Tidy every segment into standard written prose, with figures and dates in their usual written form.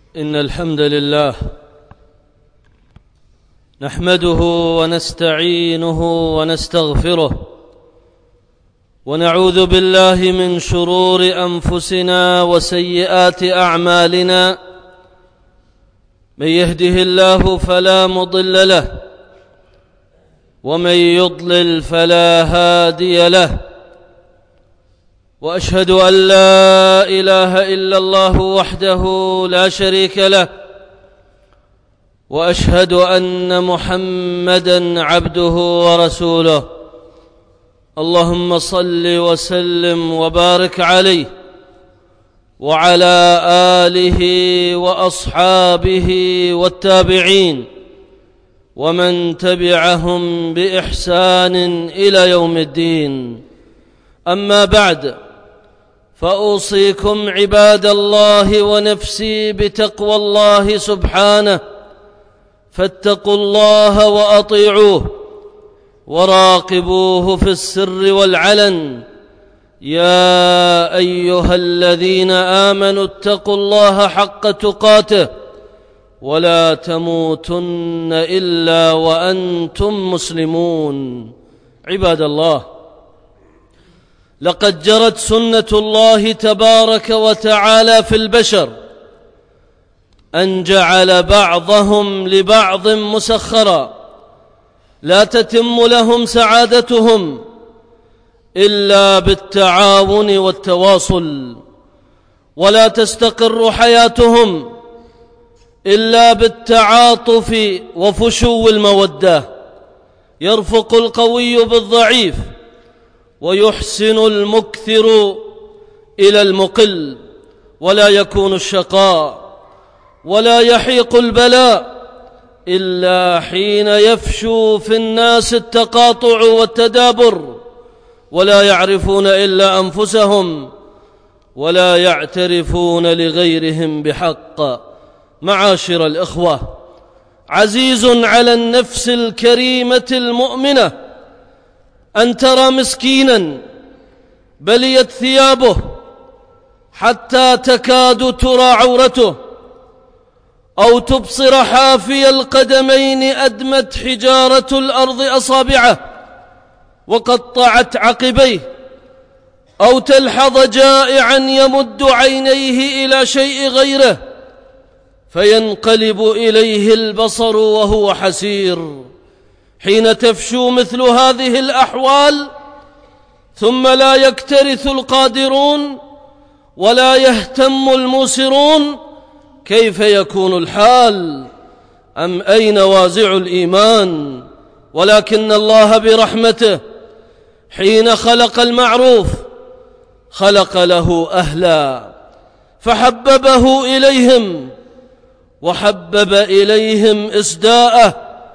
إن الحمد لله نحمده ونستعينه ونستغفره ونعوذ بالله من شرور أنفسنا وسيئات أعمالنا. من يهده الله فلا مضل له ومن يضلل فلا هادي له، وأشهد أن لا إله إلا الله وحده لا شريك له، وأشهد أن محمدًا عبده ورسوله. اللهم صل وسلم وبارك عليه وعلى آله وأصحابه والتابعين ومن تبعهم بإحسان إلى يوم الدين. أما بعد، فأوصيكم عباد الله ونفسي بتقوى الله سبحانه، فاتقوا الله وأطيعوه وراقبوه في السر والعلن. يا أيها الذين آمنوا اتقوا الله حق تقاته ولا تموتن إلا وأنتم مسلمون. عباد الله، لقد جرت سنة الله تبارك وتعالى في البشر أن جعل بعضهم لبعض مسخرا، لا تتم لهم سعادتهم إلا بالتعاون والتواصل، ولا تستقر حياتهم إلا بالتعاطف وفشو المودة. يرفق القوي بالضعيف ويحسن المكثر إلى المقل، ولا يكون الشقاء ولا يحيق البلاء إلا حين يفشو في الناس التقاطع والتدابر، ولا يعرفون إلا أنفسهم ولا يعترفون لغيرهم بحق. معاشر الإخوة، عزيز على النفس الكريمة المؤمنة أن ترى مسكينا بليت ثيابه حتى تكاد ترى عورته، أو تبصر حافي القدمين أدمت حجارة الأرض أصابعه وقطعت عقبيه، أو تلحظ جائعا يمد عينيه إلى شيء غيره فينقلب إليه البصر وهو حسير. حين تفشو مثل هذه الأحوال ثم لا يكترث القادرون ولا يهتم الموسرون، كيف يكون الحال؟ أم أين وازع الإيمان؟ ولكن الله برحمته حين خلق المعروف خلق له أهلا فحببه إليهم، وحبب إليهم إسداءه،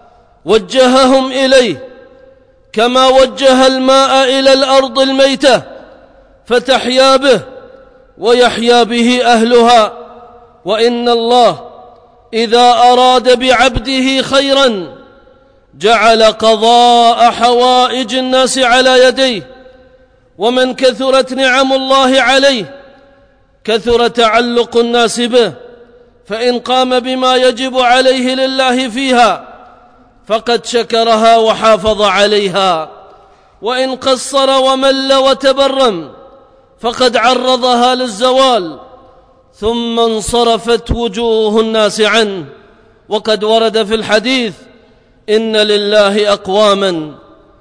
وجههم إليه كما وجه الماء إلى الأرض الميتة فتحيا به ويحيا به أهلها. وإن الله إذا أراد بعبده خيرا جعل قضاء حوائج الناس على يديه، ومن كثرت نعم الله عليه كثر تعلق الناس به، فإن قام بما يجب عليه لله فيها فقد شكرها وحافظ عليها، وإن قصر ومل وتبرم فقد عرضها للزوال ثم انصرفت وجوه الناس عنه. وقد ورد في الحديث: إن لله أقواما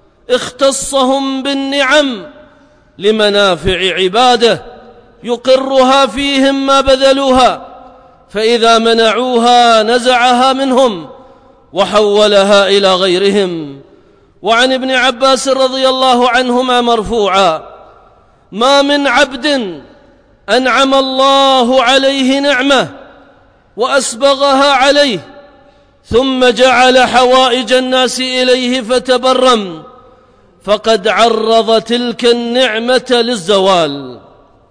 اختصهم بالنعم لمنافع عباده يقرها فيهم ما بذلوها، فإذا منعوها نزعها منهم وحولها إلى غيرهم. وعن ابن عباس رضي الله عنهما مرفوعا: ما من عبد أنعم الله عليه نعمة وأسبغها عليه ثم جعل حوائج الناس إليه فتبرم فقد عرض تلك النعمة للزوال.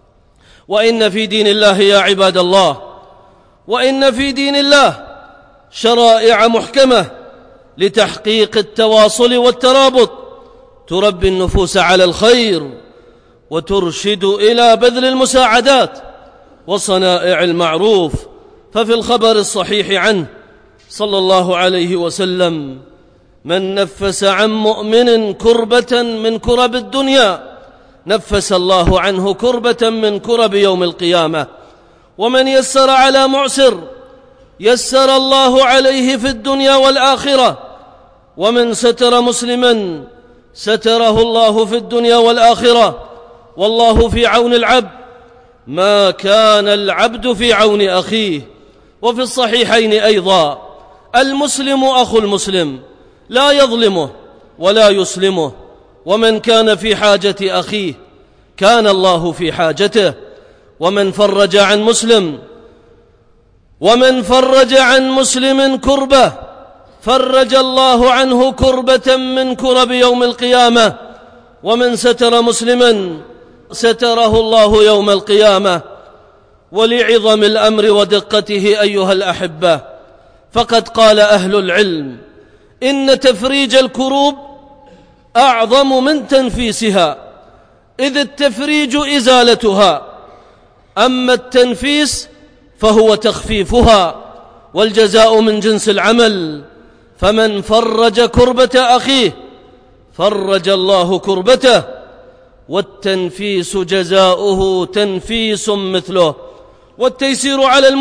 وإن في دين الله يا عباد الله، وإن في دين الله شرائع محكمة لتحقيق التواصل والترابط تربي النفوس على الخير وترشد إلى بذل المساعدات وصنائع المعروف ففي الخبر الصحيح عنه صلى الله عليه وسلم: من نفس عن مؤمن كربة من كرب الدنيا نفس الله عنه كربة من كرب يوم القيامة، ومن يسر على معسر يسر الله عليه في الدنيا والآخرة، ومن ستر مسلما ستره الله في الدنيا والآخرة، والله في عون العبد ما كان العبد في عون أخيه. وفي الصحيحين أيضا: المسلم أخو المسلم لا يظلمه ولا يسلمه، ومن كان في حاجة أخيه كان الله في حاجته، ومن فرج عن مسلم كربة فرج الله عنه كربة من كرب يوم القيامة، ومن ستر مسلما ستره الله يوم القيامة. ولعظم الأمر ودقته أيها الأحبة، فقد قال أهل العلم: إن تفريج الكروب أعظم من تنفيسها، إذ التفريج إزالتها، أما التنفيس فهو تخفيفها، والجزاء من جنس العمل. فمن فرج كربة أخيه فرج الله كربته، والتنفيس جزاؤه تنفيس مثله. والتيسير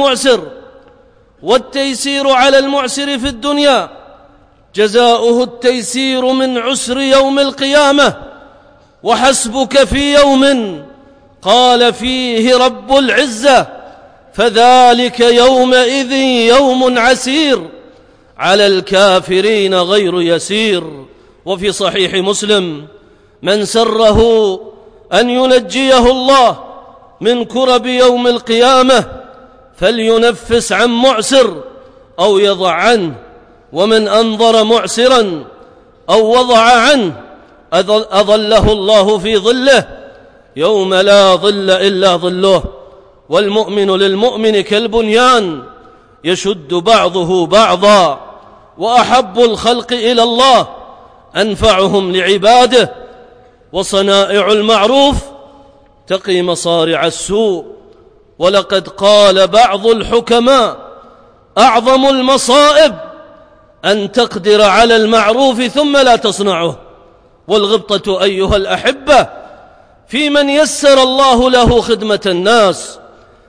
على المعسر في الدنيا جزاؤه التيسير من عسر يوم القيامة. وحسبك في يوم قال فيه رب العزة فذلك يومئذ يوم عسير على الكافرين غير يسير. وفي صحيح مسلم: من سره أن ينجيه الله من كرب يوم القيامة فلينفس عن معسر أو يضع عنه، ومن أنظر معسرا أو وضع عنه أظله الله في ظله يوم لا ظل إلا ظله. والمؤمن للمؤمن كالبنيان يشد بعضه بعضا، وأحب الخلق إلى الله أنفعهم لعباده. وصنائع المعروف تقي مصارع السوء. ولقد قال بعض الحكماء: أعظم المصائب أن تقدر على المعروف ثم لا تصنعه. والغبطة أيها الأحبة في من يسر الله له خدمة الناس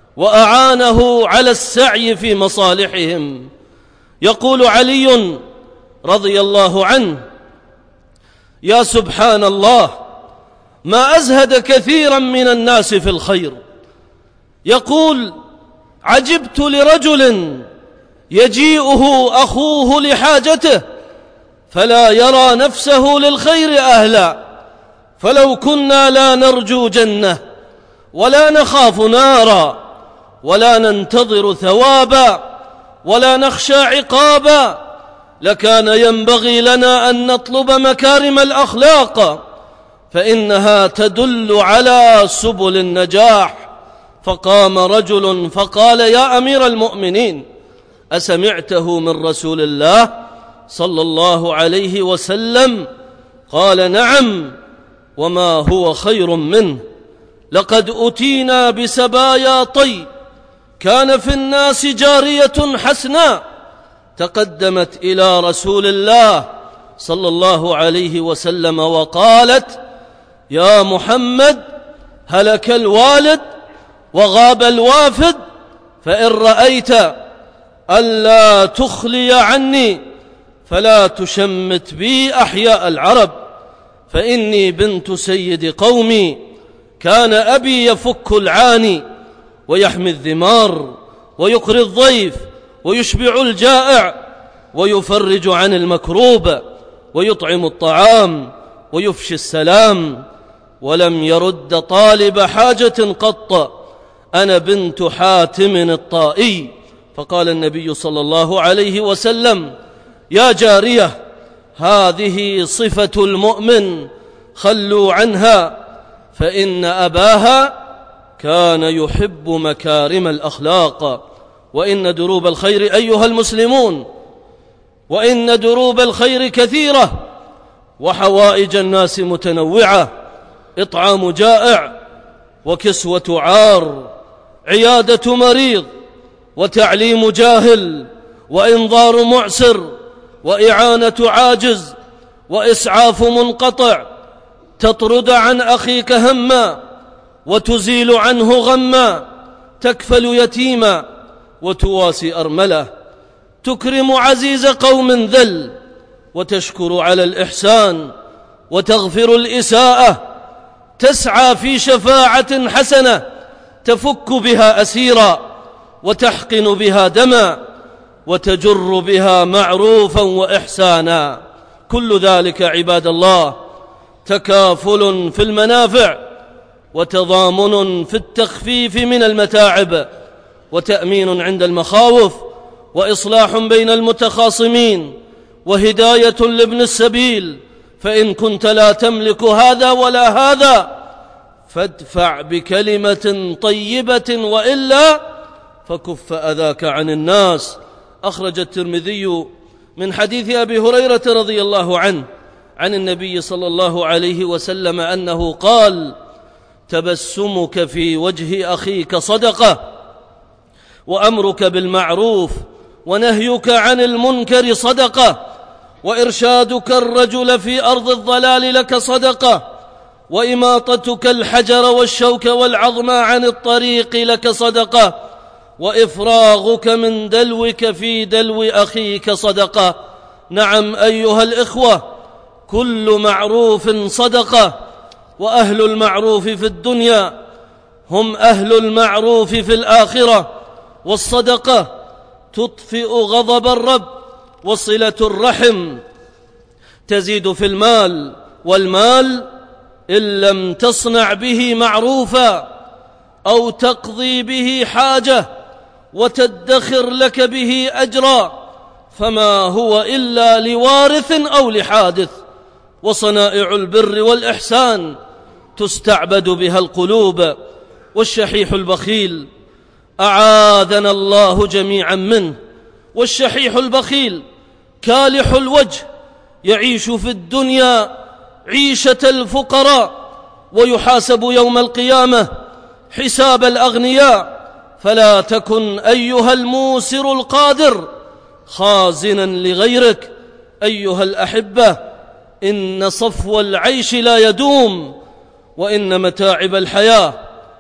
وأعانه على السعي في مصالحهم. يقول علي رضي الله عنه: يا سبحان الله، ما أزهد كثيرا من الناس في الخير. يقول: عجبت لرجل يجيئه أخوه لحاجته فلا يرى نفسه للخير أهلا، فلو كنا لا نرجو جنة ولا نخاف نارا ولا ننتظر ثوابا ولا نخشى عقابا لكان ينبغي لنا أن نطلب مكارم الأخلاق، فإنها تدل على سبل النجاح. فقام رجل فقال: يا أمير المؤمنين، أسمعته من رسول الله صلى الله عليه وسلم؟ قال: نعم، وما هو خير منه. لقد أتينا بسبايا طي، كان في الناس جارية حسناء تقدمت إلى رسول الله صلى الله عليه وسلم وقالت: يا محمد، هلك الوالد وغاب الوافد، فإن رأيت ألا تخلي عني فلا تشمت بي أحياء العرب، فإني بنت سيد قومي، كان أبي يفك العاني ويحمي الذمار ويقري الضيف ويشبع الجائع ويفرج عن المكروب ويطعم الطعام ويفشي السلام، ولم يرد طالب حاجة قط. أنا بنت حاتم الطائي. فقال النبي صلى الله عليه وسلم: يا جارية، هذه صفة المؤمن، خلوا عنها، فإن أباها كان يحب مكارم الأخلاق. وإن دروب الخير أيها المسلمون، وإن دروب الخير كثيرة، وحوائج الناس متنوعة: إطعام جائع، وكسوة عار، عيادة مريض، وتعليم جاهل وإنظار معسر وإعانة عاجز وإسعاف منقطع، تطرد عن أخيك هما وتزيل عنه غما، تكفل يتيما وتواسي أرملة، تكرم عزيز قوم ذل وتشكر على الإحسان وتغفر الإساءة، تسعى في شفاعة حسنة تفك بها أسيرا وتحقن بها دما وتجر بها معروفا وإحسانا. كل ذلك عباد الله تكافل في المنافع وتضامن في التخفيف من المتاعب وتأمين عند المخاوف وإصلاح بين المتخاصمين وهداية لابن السبيل. فإن كنت لا تملك هذا ولا هذا فادفع بكلمة طيبة وإلا فكف أذاك عن الناس. أخرج الترمذي من حديث أبي هريرة رضي الله عنه عن النبي صلى الله عليه وسلم أنه قال: تبسمك في وجه أخيك صدقة، وأمرك بالمعروف ونهيك عن المنكر صدقة، وإرشادك الرجل في أرض الضلال لك صدقة، وإماطتك الحجر والشوك والعظم عن الطريق لك صدقة، وإفراغك من دلوك في دلو أخيك صدقة. نعم أيها الإخوة، كل معروف صدقة، وأهل المعروف في الدنيا هم أهل المعروف في الآخرة. والصدقة تطفئ غضب الرب، وصلة الرحم تزيد في المال، والمال إن لم تصنع به معروفا أو تقضي به حاجة وتدخر لك به أجرا فما هو إلا لوارث أو لحادث. وصنائع البر والإحسان تستعبد بها القلوب. والشحيح البخيل أعاذنا الله جميعا منه، والشحيح البخيل كالح الوجه يعيش في الدنيا عيشة الفقراء ويحاسب يوم القيامة حساب الأغنياء. فلا تكن أيها الموسر القادر خازنا لغيرك. أيها الأحبة، إن صفو العيش لا يدوم، وإن متاعب الحياة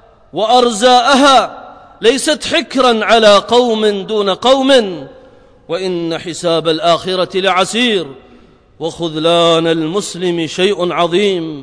وأرزاءها ليست حكرا على قوم دون قوم، وإن حساب الآخرة لعسير، وخذلان المسلم شيء عظيم.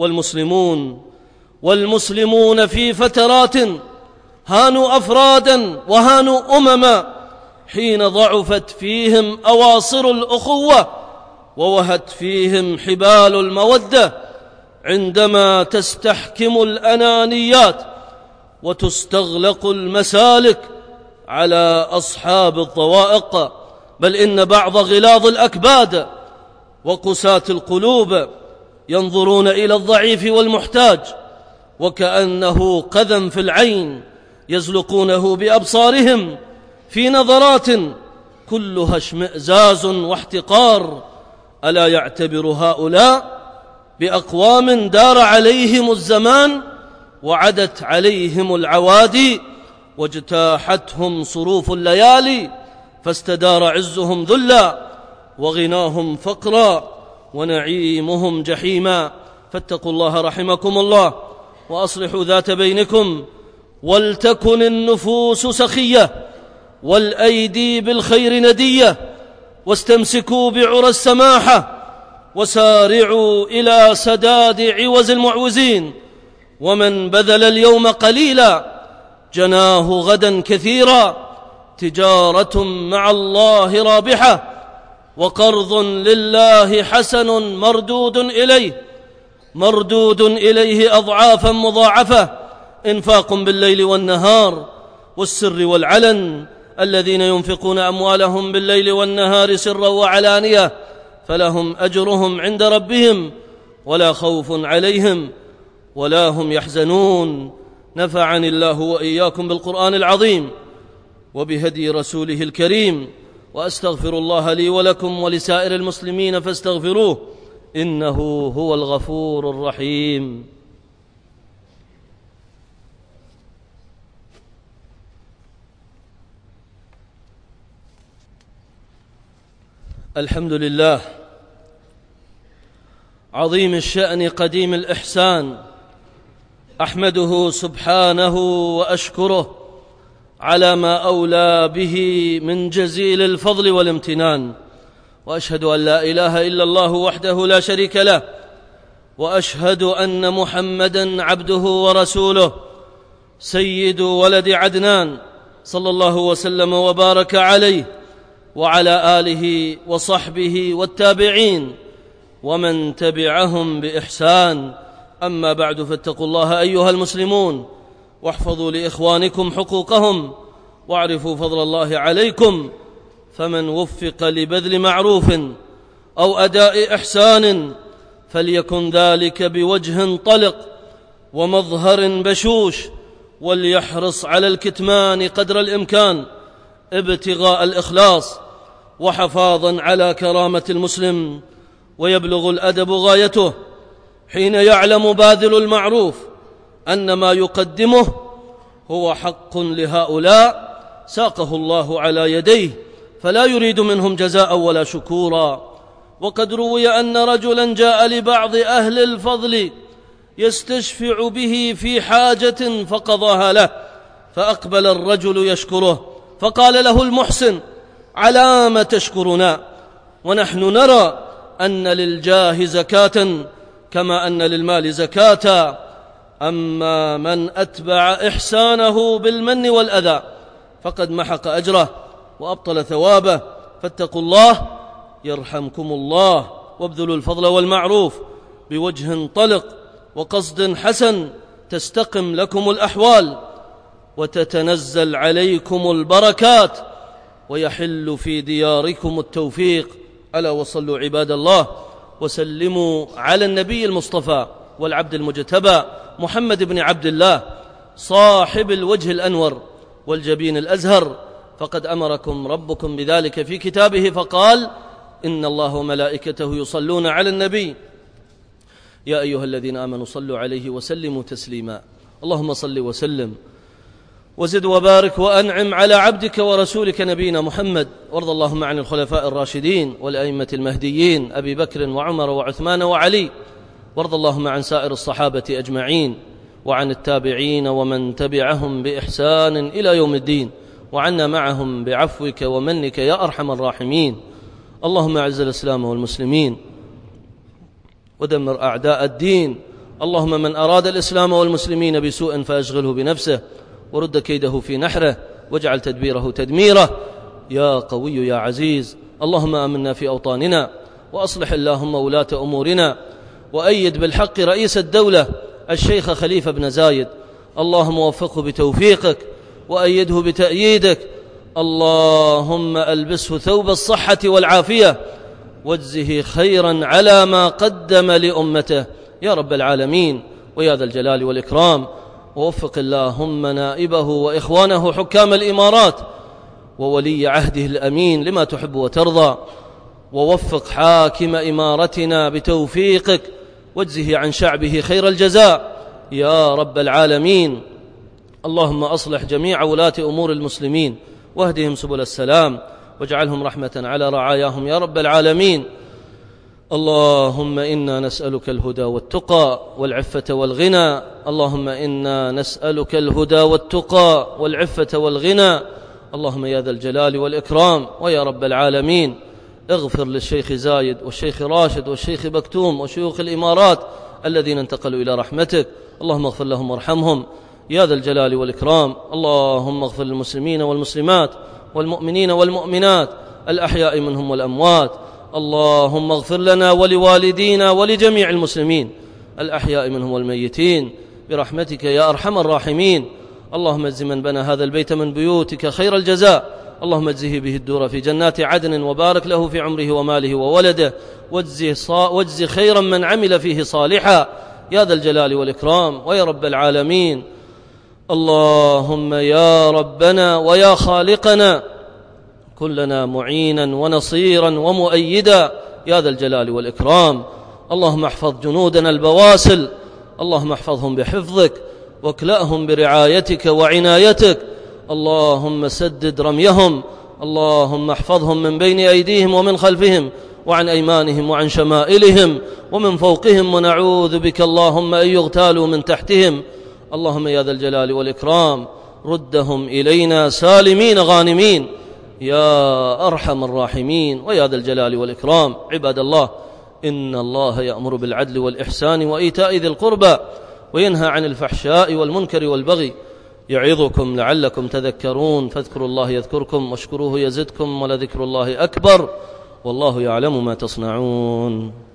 والمسلمون في فترات هانوا أفرادا وهانوا أمما حين ضعفت فيهم أواصر الأخوة ووهت فيهم حبال المودة، عندما تستحكم الأنانيات وتستغلق المسالك على أصحاب الضوائق. بل إن بعض غلاظ الأكباد وقساة القلوب ينظرون إلى الضعيف والمحتاج وكأنه قذى في العين، يزلقونه بأبصارهم في نظرات كلها اشمئزاز واحتقار. ألا يعتبر هؤلاء بأقوام دار عليهم الزمان وعدت عليهم العوادي واجتاحتهم صروف الليالي، فاستدار عزهم ذلا وغناهم فقرا ونعيمهم جحيما. فاتقوا الله رحمكم الله وأصلحوا ذات بينكم، ولتكن النفوس سخية والأيدي بالخير ندية، واستمسكوا بعرى السماحة وسارعوا إلى سداد عوز المعوزين. ومن بذل اليوم قليلا جناه غدا كثيرا. تجارة مع الله رابحة، وقرض لله حسن مردود إليه أضعافا مضاعفة. إنفاق بالليل والنهار والسر والعلن. الذين ينفقون أموالهم بالليل والنهار سرا وعلانية فلهم أجرهم عند ربهم ولا خوف عليهم ولا هم يحزنون. نفعني الله وإياكم بالقرآن العظيم وبهدي رسوله الكريم، وأستغفر الله لي ولكم ولسائر المسلمين فاستغفروه إنه هو الغفور الرحيم. الحمد لله عظيم الشأن قديم الإحسان، أحمده سبحانه وأشكره على ما أولى به من جزيل الفضل والامتنان، وأشهد أن لا إله إلا الله وحده لا شريك له، وأشهد أن محمدًا عبده ورسوله سيد ولد عدنان، صلى الله وسلم وبارك عليه وعلى آله وصحبه والتابعين ومن تبعهم بإحسان. أما بعد، فاتقوا الله أيها المسلمون، واحفظوا لإخوانكم حقوقهم، واعرفوا فضل الله عليكم، فمن وفق لبذل معروف أو أداء إحسان فليكن ذلك بوجه طلق ومظهر بشوش، وليحرص على الكتمان قدر الإمكان ابتغاء الإخلاص وحفاظا على كرامة المسلم. ويبلغ الأدب غايته حين يعلم باذل المعروف أن ما يقدمه هو حق لهؤلاء ساقه الله على يديه، فلا يريد منهم جزاء ولا شكورا. وقد روي أن رجلا جاء لبعض أهل الفضل يستشفع به في حاجة فقضاها له، فأقبل الرجل يشكره، فقال له المحسن: على ما تشكرنا؟ ونحن نرى أن للجاه زكاة كما أن للمال زكاة، أما من أتبع إحسانه بالمن والأذى فقد محق أجره وأبطل ثوابه. فاتقوا الله يرحمكم الله، وابذلوا الفضل والمعروف بوجه طلق وقصد حسن، تستقم لكم الأحوال وتتنزل عليكم البركات ويحل في دياركم التوفيق. ألا وصلوا عباد الله وسلموا على النبي المصطفى والعبد المجتبى محمد بن عبد الله، صاحب الوجه الأنور والجبين الأزهر، فقد أمركم ربكم بذلك في كتابه فقال: إن الله وملائكته يصلون على النبي يا أيها الذين آمنوا صلوا عليه وسلموا تسليما. اللهم صل وسلم وزد وبارك وأنعم على عبدك ورسولك نبينا محمد، وارض اللهم عن الخلفاء الراشدين والأئمة المهديين أبي بكر وعمر وعثمان وعلي، وارض اللهم عن سائر الصحابة أجمعين، وعن التابعين ومن تبعهم بإحسان إلى يوم الدين، وعنا معهم بعفوك ومنك يا أرحم الراحمين. اللهم أعز الإسلام والمسلمين ودمر أعداء الدين. اللهم من أراد الإسلام والمسلمين بسوء فأشغله بنفسه، ورد كيده في نحره، واجعل تدبيره تدميره، يا قوي يا عزيز. اللهم آمنا في أوطاننا، وأصلح اللهم ولاة أمورنا، وأيد بالحق رئيس الدولة الشيخ خليفة بن زايد، اللهم وفقه بتوفيقك وأيده بتأييدك. اللهم ألبسه ثوب الصحة والعافية، واجزه خيرا على ما قدم لأمته يا رب العالمين ويا ذا الجلال والإكرام. ووفق اللهم نائبه وإخوانه حكام الإمارات وولي عهده الأمين لما تحب وترضى، ووفق حاكم إمارتنا بتوفيقك، واجزه عن شعبه خير الجزاء يا رب العالمين. اللهم أصلح جميع ولاة أمور المسلمين، واهدهم سبل السلام، واجعلهم رحمة على رعاياهم يا رب العالمين. اللهم إنا نسألك الهدى والتقى والعفة والغنى، اللهم إنا نسألك الهدى والتقى والعفة والغنى، اللهم يا ذا الجلال والإكرام ويا رب العالمين. اغفر للشيخ زايد والشيخ راشد والشيخ بكتوم وشيوخ الإمارات الذين انتقلوا إلى رحمتك، اللهم اغفر لهم وارحمهم يا ذا الجلال والإكرام. اللهم اغفر للمسلمين والمسلمات والمؤمنين والمؤمنات الأحياء منهم والأموات، اللهم اغفر لنا ولوالدينا ولجميع المسلمين الأحياء منهم والميتين برحمتك يا أرحم الراحمين. اللهم اجز من بنى هذا البيت من بيوتك خير الجزاء، اللهم اجزه به الدور في جنات عدن، وبارك له في عمره وماله وولده، واجز خيرا من عمل فيه صالحا يا ذا الجلال والإكرام ويا رب العالمين. اللهم يا ربنا ويا خالقنا كن لنا معينا ونصيرا ومؤيدا يا ذا الجلال والإكرام. اللهم احفظ جنودنا البواسل، اللهم احفظهم بحفظك واكلأهم برعايتك وعنايتك، اللهم سدد رميهم اللهم احفظهم من بين أيديهم ومن خلفهم وعن أيمانهم وعن شمائلهم ومن فوقهم، ونعوذ بك اللهم أن يغتالوا من تحتهم. اللهم يا ذا الجلال والإكرام ردهم إلينا سالمين غانمين يا أرحم الراحمين ويا ذا الجلال والإكرام. عباد الله، إن الله يأمر بالعدل والإحسان وإيتاء ذي القربى وينهى عن الفحشاء والمنكر والبغي، يعظكم لعلكم تذكرون. فاذكروا الله يذكركم واشكروه يزدكم ولذكر الله أكبر والله يعلم ما تصنعون.